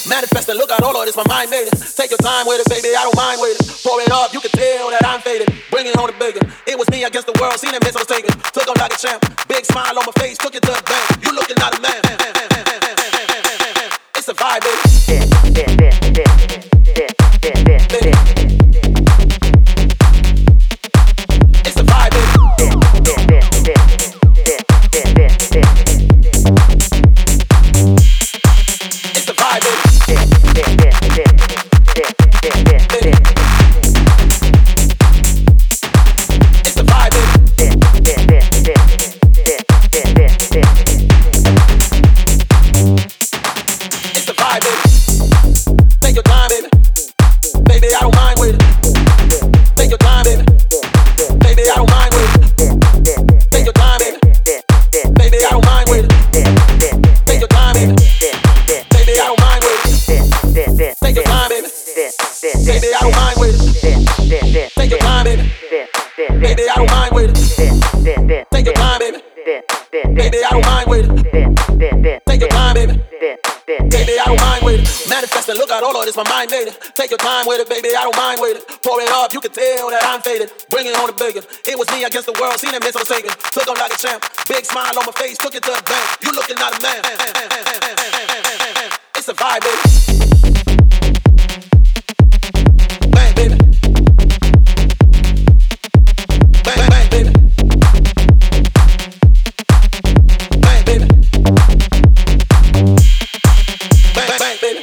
Manifest and look out, all of this, my mind made it. Take your time with it, baby, I don't mind waiting. Pour it up, you can tell that I'm faded. Bring it on the bigger. It was me against the world, seen it miss, I was taken. Took off like a champ, big smile on my face, took it to the bank. You looking at a man. It's a vibe, baby. It's a vibe, baby. It's a vibe, baby. It's a vibe, baby. It's a vibe, baby. Take your time, baby. Baby, I don't mind waiting. Take your time, baby. Baby, I don't mind waiting. Take your time, baby. Baby, I don't mind waiting. Take your time, baby. Baby, I don't mind waiting. Take your time, baby. Baby, I don't mind waiting. Take your time, baby. Baby, I don't mind waiting. Take your time, baby. Baby, I don't mind waiting. Take your time, baby. Baby, I don't mind waiting. Manifest and look out, all of this, my mind made it. Take your time with it, baby, I don't mind waiting. Pour it up, you can tell that I'm faded. Bring it on the bigger. It was me against the world, seen it miss, I was taken. Took off like a champ, big smile on my face, took it to the bank. You looking at a man. It's a vibe, baby. Bang, baby. Bang, bang, bang, baby. Bang, baby. Bang, bang, baby.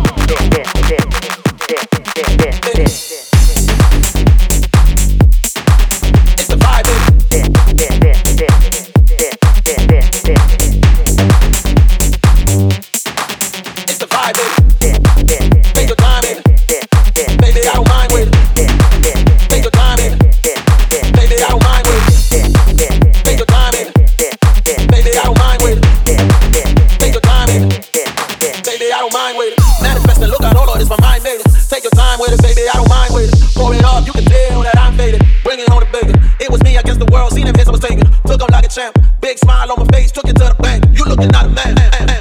It's a vibe, baby. It's a vibe, baby. Take your time, baby. Baby, I don't mind waiting. Take your time, baby. Baby, I don't mind waiting. Take your time, baby. Baby, I don't mind waiting. Take your time, baby. Baby, I don't mind waiting. Manifest and look out, all of this, my mind made it. Take your time with it, baby, I don't mind waiting. Pour it up, you can tell that I'm faded. Bring it on the bigger. It was me against the world, seen it miss, I was taken. Took off like a champ, big smile on my face, took it to the bank. You looking at a man.